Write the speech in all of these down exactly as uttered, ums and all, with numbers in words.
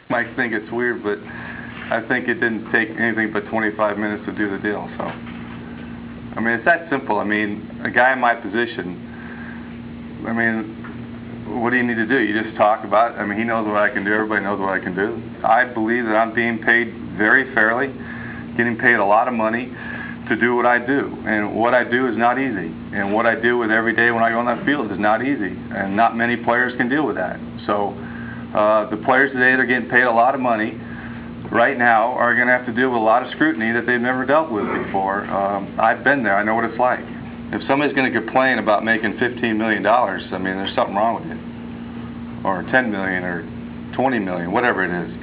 might think it's weird, but I think it didn't take anything but twenty-five minutes to do the deal. So, I mean, it's that simple. I mean, a guy in my position, I mean, what do you need to do? You just talk about it. I mean, he knows what I can do. Everybody knows what I can do. I believe that I'm being paid very fairly, getting paid a lot of money to do what I do. And what I do is not easy. And what I do with every day when I go on that field is not easy. And not many players can deal with that. So uh, the players today that are getting paid a lot of money right now are going to have to deal with a lot of scrutiny that they've never dealt with before. Um, I've been there. I know what it's like. If somebody's going to complain about making fifteen million dollars, I mean, there's something wrong with it. Or ten million dollars or twenty million dollars, whatever it is.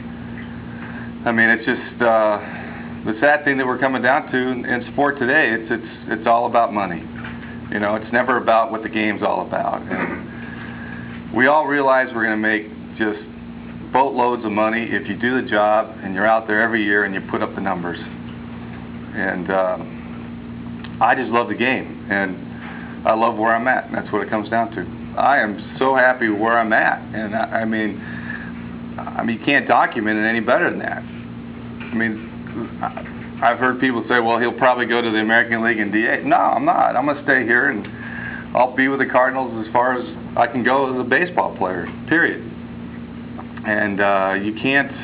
I mean, it's just uh, the sad thing that we're coming down to in, in sport today. It's, it's, it's all about money. You know, it's never about what the game's all about. And we all realize we're going to make just boatloads of money if you do the job and you're out there every year and you put up the numbers. And um, I just love the game, and I love where I'm at, and that's what it comes down to. I am so happy where I'm at, and I, I mean, I mean, you can't document it any better than that. I mean, I've heard people say, well, he'll probably go to the American League and D A. No, I'm not. I'm going to stay here, and I'll be with the Cardinals as far as I can go as a baseball player, period. And uh, you can't,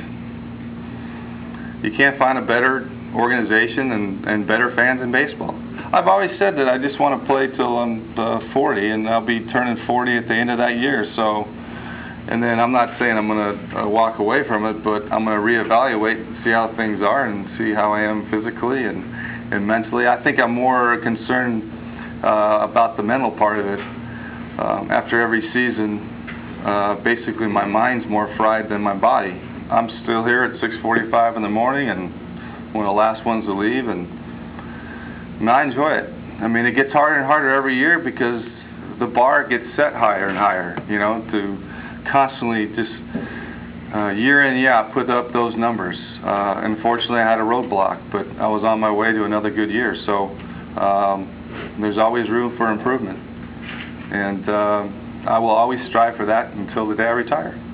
you can't find a better organization and, and better fans in baseball. I've always said that I just want to play till I'm uh, forty, and I'll be turning forty at the end of that year. So, and then I'm not saying I'm going to uh, walk away from it, but I'm going to reevaluate and see how things are and see how I am physically and, and mentally. I think I'm more concerned uh, about the mental part of it. Um, after every season, uh, basically my mind's more fried than my body. I'm still here at six forty-five in the morning, and one of the last ones to leave, and I enjoy it. I mean, it gets harder and harder every year because the bar gets set higher and higher, you know, to constantly just uh, year in, year out, put up those numbers. Uh, unfortunately, I had a roadblock, but I was on my way to another good year. So um, there's always room for improvement. And uh, I will always strive for that until the day I retire.